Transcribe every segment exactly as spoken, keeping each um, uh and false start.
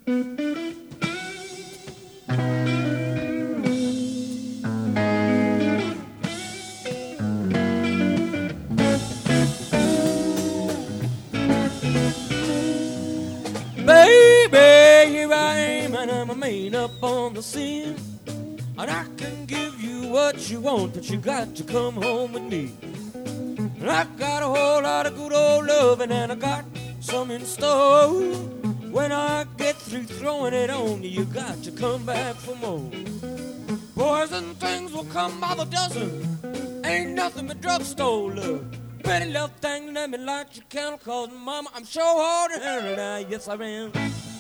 Baby, here I am, and I'm a man up on the scene. And I can give you what you want, but you got to come home with me. And I got a whole lot of good old loving, and I got some in store. When I get through throwing it on you, you got to come back for more. Boys and things will come by the dozen, ain't nothing but drugstore love. Pretty little thing, let me light your candle, cause mama, I'm sure hard to handle now, yes I am.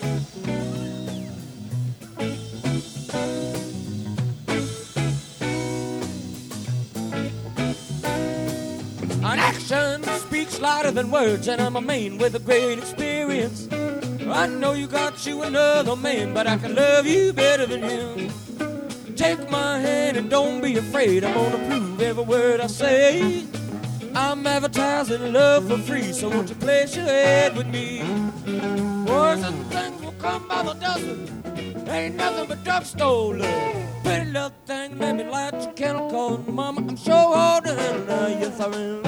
An action speaks louder than words, and I'm a man with a great experience. I know you got you another man, but I can love you better than him. Take my hand and don't be afraid, I'm gonna prove every word I say. I'm advertising love for free, so won't you place your head with me? Boys and things will come by the dozen, ain't nothing but drugstore love. Pretty little thing, let me light your candle, cause mama, I'm sure hard to handle now, yes I am.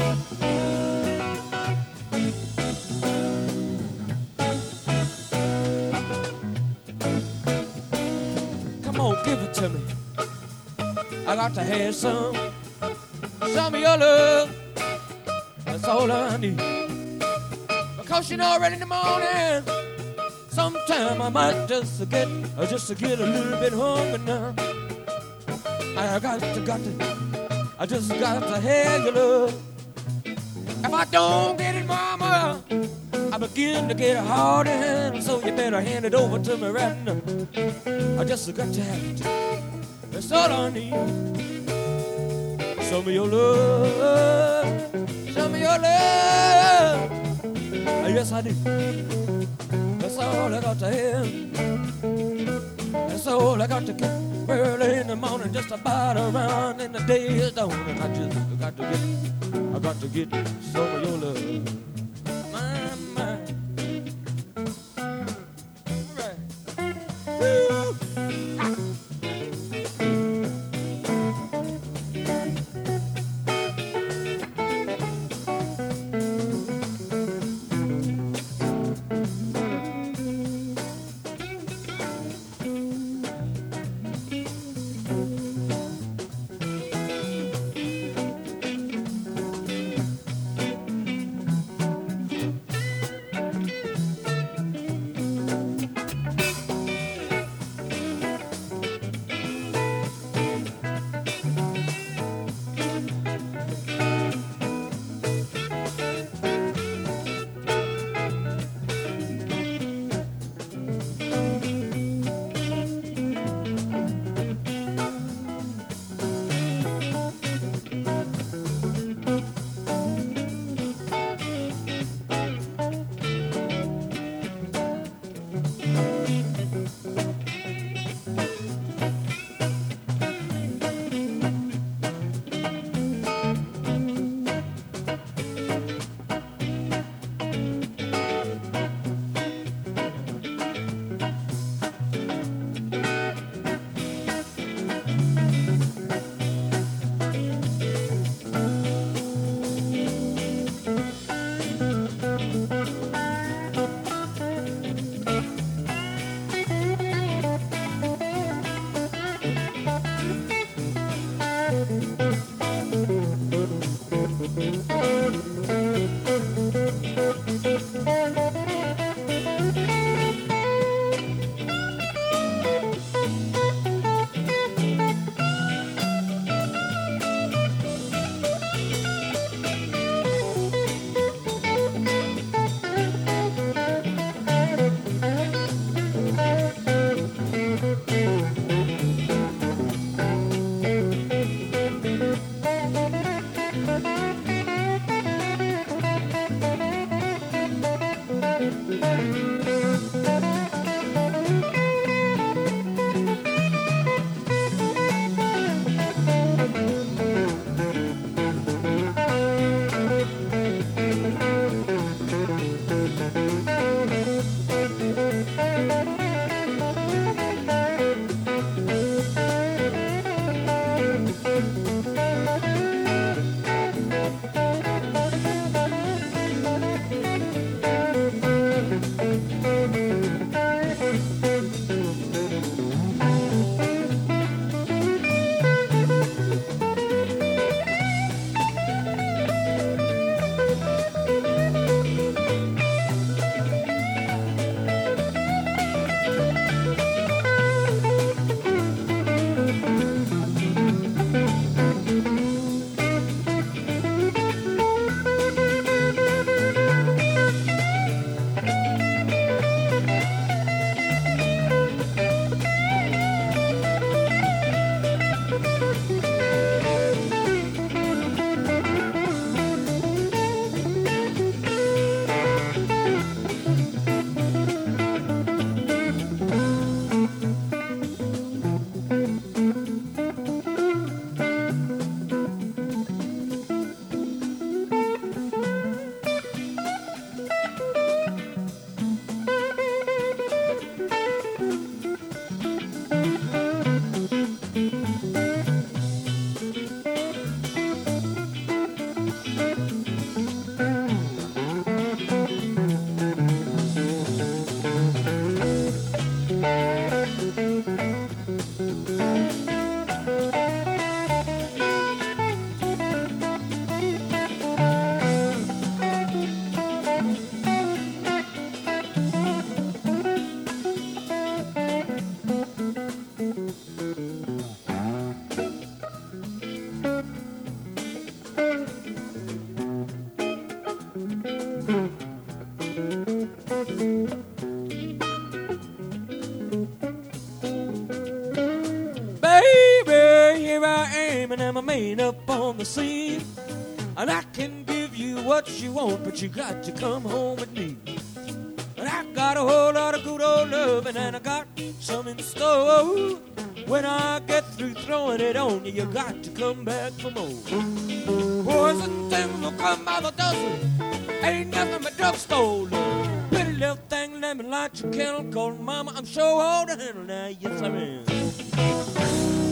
Come on, give it to me. I got to have some, some of your love. That's all I need. Because you know, right in the morning, sometime I might just forget, or just to get a little bit hungry now. I got to, got to, I just got to have your love. If I don't get it, mama, I begin to get hard to handle, so you better hand it over to me right now. I just got to have it. That's all I need. Some of your love, some of your love. Yes, I do. That's all I got to have. That's all I got to get. Early in the morning, just about around, and the day is done, and I just got to get, I got to get some of your love. My, my. All right. Woo. am a man up on the scene, and I can give you what you want, but you got to come home with me. And I got a whole lot of good old loving, and I got some in store. When I get through throwing it on you, you got to come back for more. Boys and things will come by the dozen, ain't nothing but drugstore. Pretty little thing, let me light your candle, call mama, I'm sure all to handle now, yes I am.